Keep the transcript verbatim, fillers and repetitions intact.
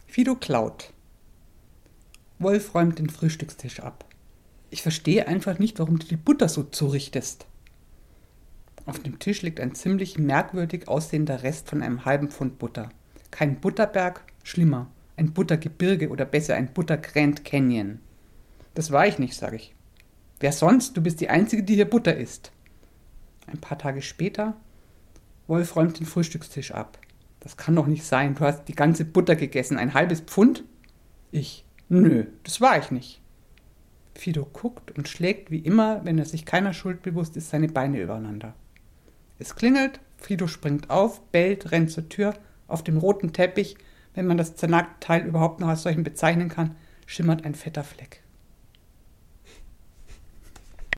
Fido klaut. Wolf räumt den Frühstückstisch ab. Ich verstehe einfach nicht, warum du die Butter so zurichtest. Auf dem Tisch liegt ein ziemlich merkwürdig aussehender Rest von einem halben Pfund Butter. Kein Butterberg, schlimmer, ein Buttergebirge oder besser ein Butter-Grand Canyon. Das war ich nicht, sage ich. Wer sonst? Du bist die Einzige, die hier Butter isst. Ein paar Tage später, Wolf räumt den Frühstückstisch ab. Das kann doch nicht sein, du hast die ganze Butter gegessen, ein halbes Pfund? Ich, nö, das war ich nicht. Fido guckt und schlägt wie immer, wenn er sich keiner Schuld bewusst ist, seine Beine übereinander. Es klingelt, Fido springt auf, bellt, rennt zur Tür. Auf dem roten Teppich, wenn man das zernackte Teil überhaupt noch als solchen bezeichnen kann, schimmert ein fetter Fleck.